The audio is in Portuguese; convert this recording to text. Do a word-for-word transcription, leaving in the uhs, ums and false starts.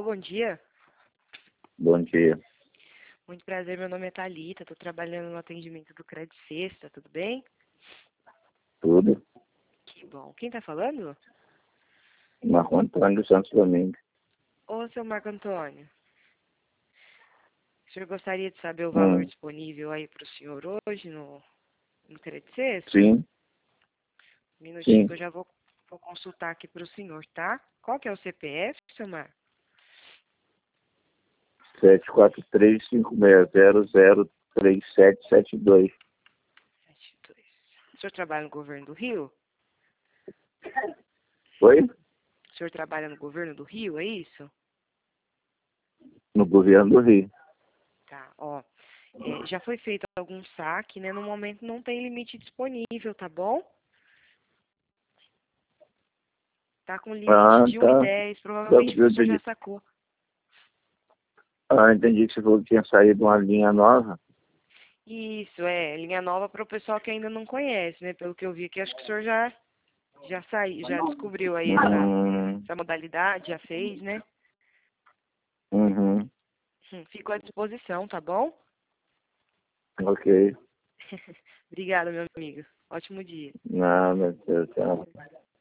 Alô, bom dia. Bom dia. Muito prazer, meu nome é Thalita, estou trabalhando no atendimento do Credit Sexta, tudo bem? Tudo? Que bom. Quem está falando? Marco Antônio Santos Domingo. Ô, seu Marco Antônio, o senhor gostaria de saber o valor Hum, disponível aí para o senhor hoje no, no Credit Sexta? sim, Um minutinho que sim. eu já vou, vou consultar aqui para o senhor, tá? Qual que é o C P F, seu Marco? sete quatro três cinco seis zero zero três sete sete dois. sete dois. O senhor trabalha no governo do Rio? Oi? O senhor trabalha no governo do Rio, é isso? No governo do Rio. Tá, ó. É, já foi feito algum saque, né? No momento não tem limite disponível, tá bom? Tá com limite Ah, de um e tá. dez, Eu, provavelmente eu porque o senhor já entendi. sacou. Ah, entendi que você falou que tinha saído uma linha nova. Isso, é, linha nova para o pessoal que ainda não conhece, né? Pelo que eu vi aqui, acho que o senhor já, já saiu, já descobriu aí essa, Hum, essa modalidade, já fez, né? uhum, Hum, Fico à disposição, tá bom? ok. Obrigada, meu amigo. Ótimo dia. Nada, tchau, tchau.